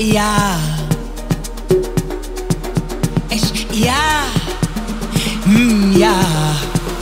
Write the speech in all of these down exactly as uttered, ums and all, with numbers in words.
yeah. Ish, yeah. Mm, yeah.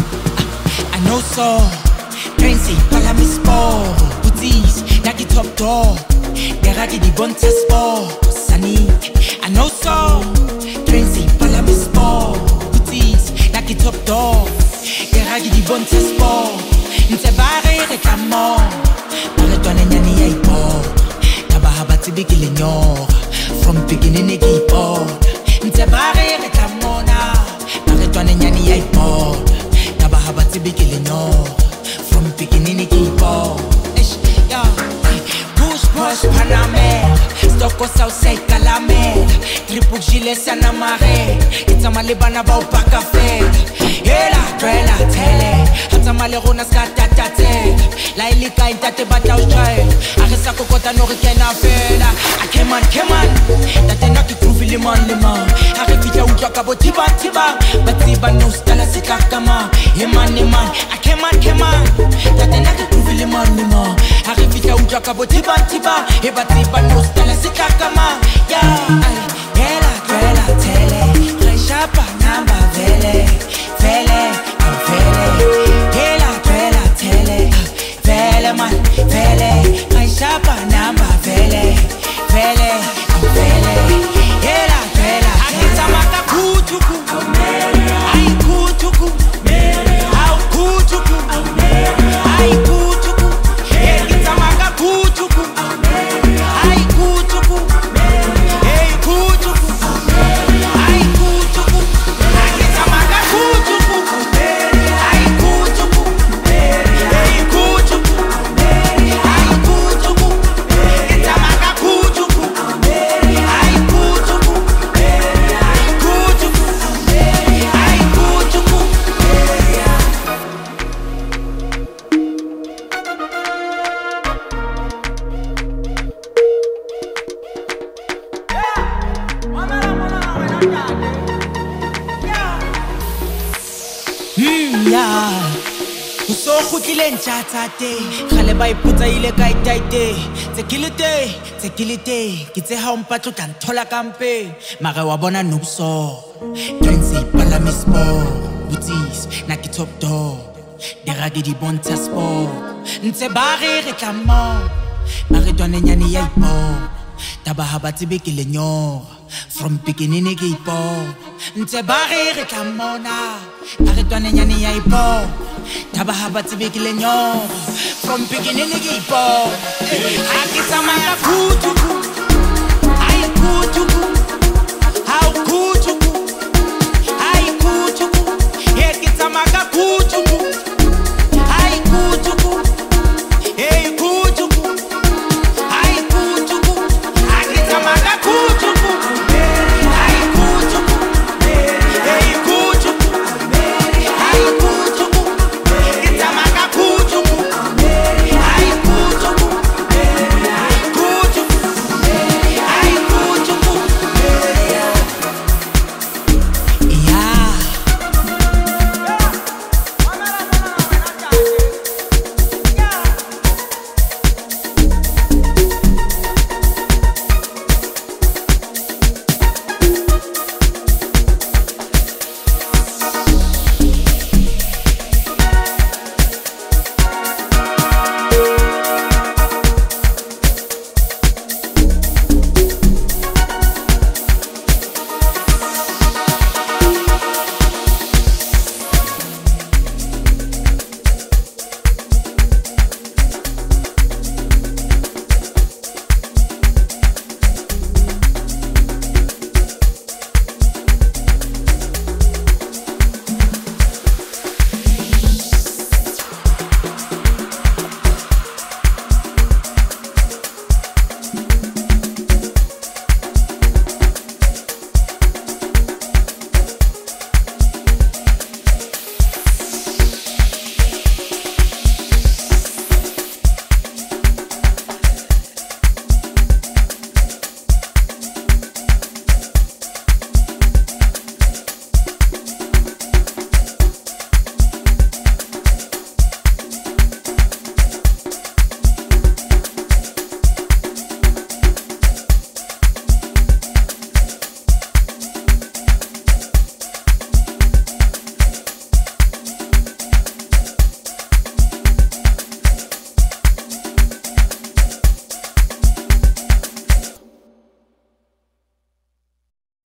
I know so. Prince, pala mi sport. Booties, naki top dog. Deragi di bonta sport. Sanic, I know so. Prince, pala mi sport. Booties, naki top dog. Deragi di bonta sport. Nse bare reclamo. Mare twane nyani ya ipo. Tabahaba tibikile nyor. From beginning they keep on. Nse bare reclamo na. Mare twane nyani ya ipo. Tabahaba tibikile nyor. From beginning they keep on. Yeah. Push push Panamera. Stoko Southside Calamera. Tripuk gilet sana mare. Itama libana ba upaka fed. Yela twela tele. Hatama le rona skata tate. La ilika intate bata ushay. Arisa kokota no rikena fela. I came on, came on. Tate na kikufi liman liman. Arifija ujaka bo tiba tiba. Batiba no stala sitakama. Iman iman. I came on, came on. Tate na kikufi liman liman. Arifija ujaka bo tiba tiba. Batiba no stala sitakama. Yeah. Yela twela tele. Reshapa namba vele. Vele, I'm vele. Yela twela tele. Vele man, vele. Reshapa namba vele. Vele, I'm vele. Yela twela tele. Akitamaka kutuku. Ai kutuku. Au kutuku. Ai kutuku. Akitamaka kutuku. Ai kutuku. Ei kutuku. Ai kutuku. Akitamaka kutuku. Ai kutuku. Ei kutuku. Ai kutuku. Akitamaka kutuku. Ai kutuku. Kutuku. Ai kutuku. Hmm, yeah. Uso khutile ntjatsate gale ba iputsa ile ka itaite tsekilite tsekilite ke tse ha umpatlo ka nthola kampe mare wa bona nobso Prince pala mi sport booties na ki top dog deragi di bonta sport ntse bare reclamo mare twane nyane ya ipo tabahaba tibekile nyor from beginning ke ipo ntse bare reclamo na mare twane nyane ya ipo tabahaba tibekile nyor from beginning ke ipo akitamaka kutuku ai kutuku